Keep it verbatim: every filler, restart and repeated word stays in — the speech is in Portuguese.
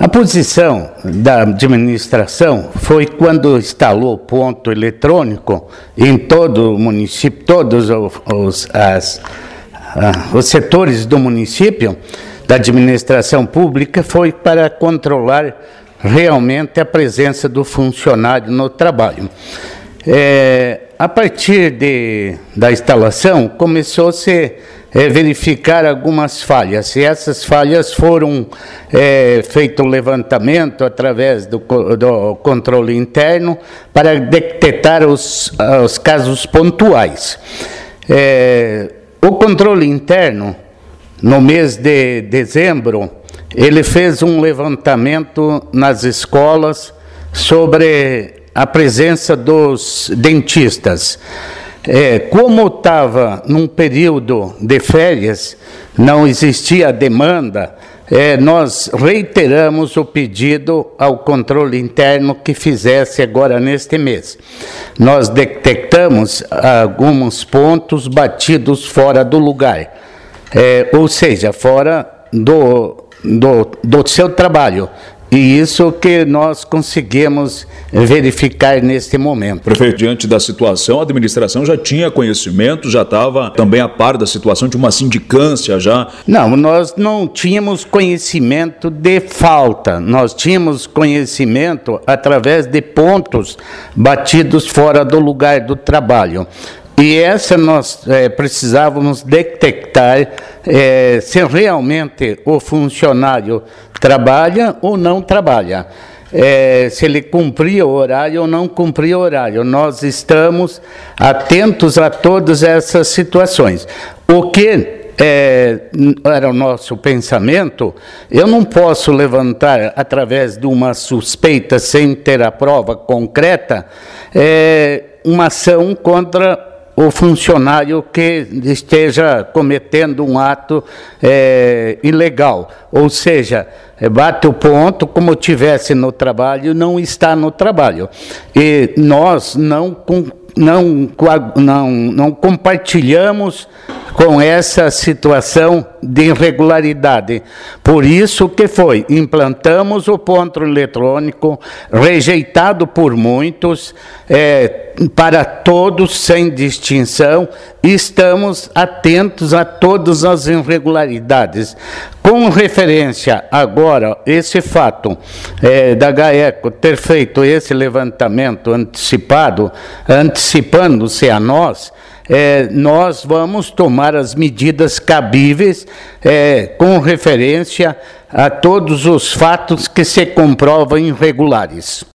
A posição da administração foi quando instalou o ponto eletrônico em todo o município, todos os, as, os setores do município, da administração pública, foi para controlar realmente a presença do funcionário no trabalho. É, a partir de, da instalação, começou-se É, verificar algumas falhas, e essas falhas foram é, feito um levantamento através do, do controle interno para detectar os, os casos pontuais. É, o controle interno, no mês de dezembro, ele fez um levantamento nas escolas sobre a presença dos dentistas. É, como estava num período de férias, não existia demanda, é, nós reiteramos o pedido ao controle interno que fizesse agora neste mês. Nós detectamos alguns pontos batidos fora do lugar, é, ou seja, fora do, do, do seu trabalho. E isso que nós conseguimos verificar neste momento. Prefeito, diante da situação, a administração já tinha conhecimento, já estava também a par da situação de uma sindicância já? Não, nós não tínhamos conhecimento de falta, nós tínhamos conhecimento através de pontos batidos fora do lugar do trabalho. E essa nós é, precisávamos detectar é, se realmente o funcionário trabalha ou não trabalha, é, se ele cumpria o horário ou não cumpria o horário. Nós estamos atentos a todas essas situações. O que é, era o nosso pensamento, eu não posso levantar através de uma suspeita sem ter a prova concreta, é, uma ação contra o funcionário que esteja cometendo um ato é, ilegal, ou seja, bate o ponto como tivesse no trabalho e não está no trabalho. E nós não, não, não, não compartilhamos com essa situação de irregularidade. Por isso que foi, implantamos o ponto eletrônico, rejeitado por muitos, é, para todos, sem distinção, e estamos atentos a todas as irregularidades. Com referência agora, esse fato é, da GAECO ter feito esse levantamento antecipado, antecipando-se a nós, É, nós vamos tomar as medidas cabíveis é, com referência a todos os fatos que se comprovam irregulares.